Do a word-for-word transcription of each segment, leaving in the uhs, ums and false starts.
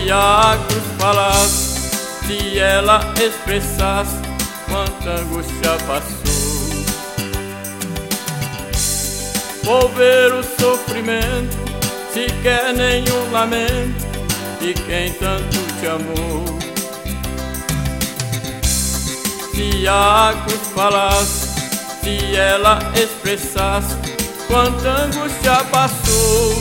Se a cruz falasse, se ela expressasse quanta angústia passou, vou ver o sofrimento, sequer nenhum lamento de quem tanto te amou. Se a cruz falasse, se ela expressasse quanta angústia passou,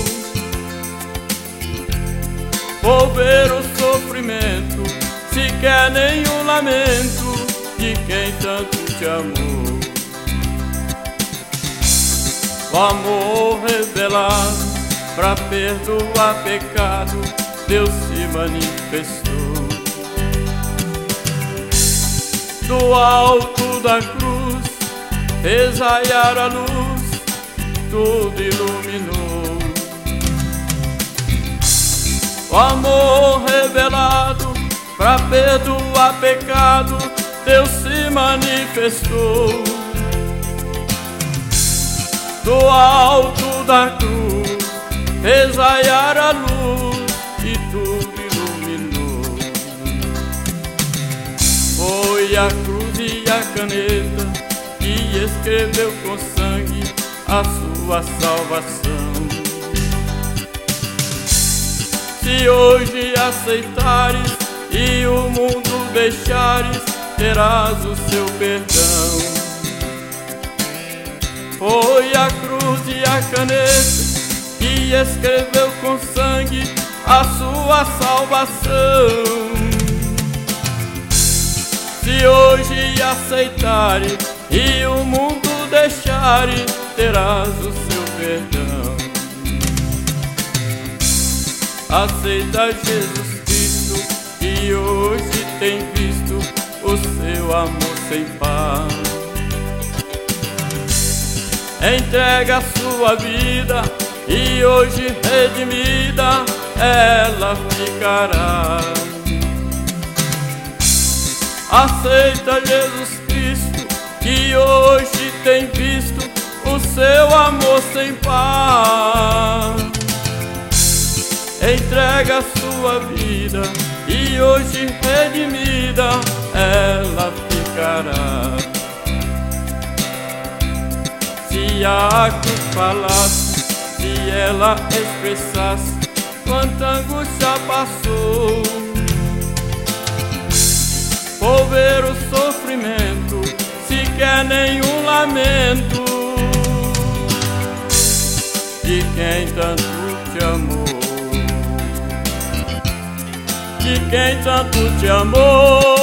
vou ver o sofrimento, sequer nenhum lamento de quem tanto te amou. O amor revelado pra perdoar pecado, Deus se manifestou. Do alto da cruz fez raiar a luz, tudo iluminou. O amor revelado pra perdoar pecado, Deus se manifestou. Do alto da cruz fez raiar a luz e tudo iluminou. Foi a cruz e a caneta que escreveu com sangue a sua salvação. Se hoje aceitares e o mundo deixares, terás o seu perdão. Foi a cruz e a caneta que escreveu com sangue a sua salvação. Se hoje aceitares e o mundo deixares, terás o seu perdão. Aceita Jesus Cristo, que hoje tem visto o seu amor sem par. Entrega a sua vida e hoje redimida ela ficará. Aceita Jesus Cristo, que hoje tem visto o seu amor sem par. Entrega a sua vida e hoje redimida ela ficará. Se a cruz falasse, se ela expressasse quanta angústia passou, vou ver o sofrimento, sequer nenhum lamento de quem tanto te amou. De quem tanto te amou.